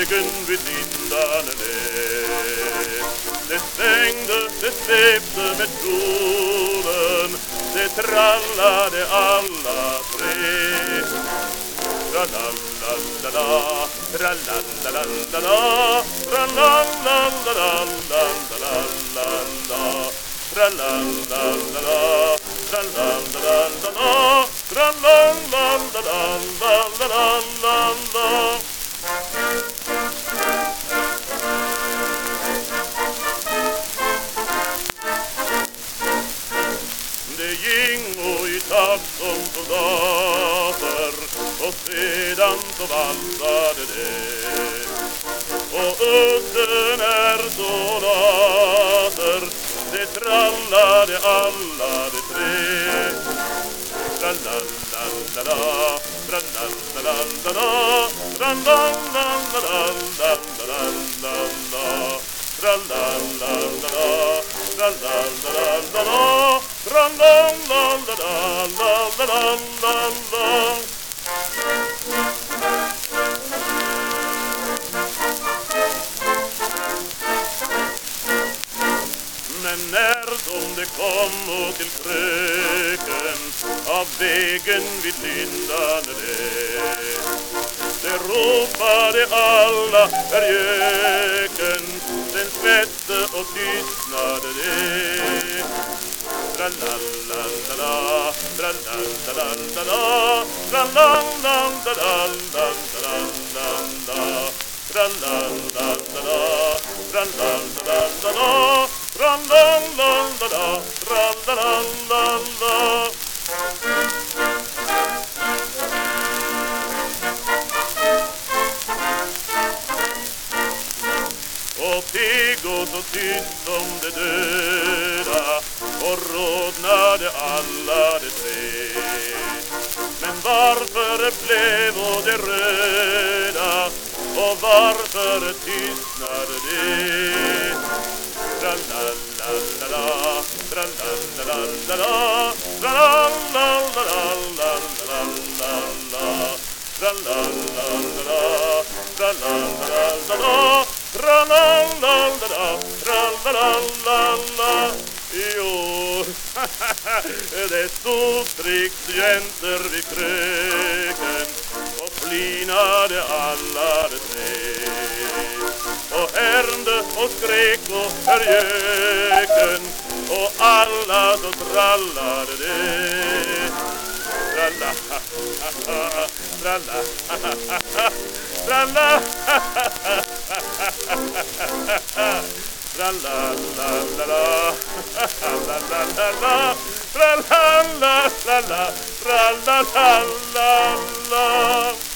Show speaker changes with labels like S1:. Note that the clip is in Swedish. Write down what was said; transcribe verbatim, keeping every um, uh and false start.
S1: vägen vid Lindane. Det svängde, det svepte med solen, det trallade alla tre. Tra-la-la-la-la, tra-la-la-la-la, tra-la-la-la-la-la-la-la, tra-la-la-la-la, tra-la-la-la-la, tra-la-la-la-la-la-la-la. Det gingo i takt som soldater, och sedan så valsade det. Och udden är soldater, det trallade alla de tre. Tra-la-la-la-la, tra-la-la-la-la, tra-la-la-la-la-la-la-la, tra-la-la-la-la, tra-la-la-la-la, tra-la-la-la-la-la-la-la. Men när de det kom till kröken av vägen vid Lindane, det ropade alla är göken, den svette och tystnade det. Tra-la-la-la-la, tra-la-la-la-la, tra-la-la-la-la-la-la-la, tra-la-la-la-la, tra-la-la-la-la, tra-la-la-la-la, tra-la-la-la-la. Och pigor så tyst som de döda, och rodnade alla de tre. Men varför blev de röda, och varför tystnade de? Tra-la-la-la-la, tra-la-la-la-la, tra-la-la-la-la-la-la-la, tra-la-la-la-la, tra-la-la-la-la, tra-la-la-la-la, tra-la-la-la-la. Jo, det stod striksjänter vid kröken, och flinade alla de tre. Och härnde och skrek och förjöken, och alla så trallade det. Tralla, tralla, tralla, tra-la-la-la-la, la-la-la-la, tra-la-la-la-la, tra-la-la-la-la.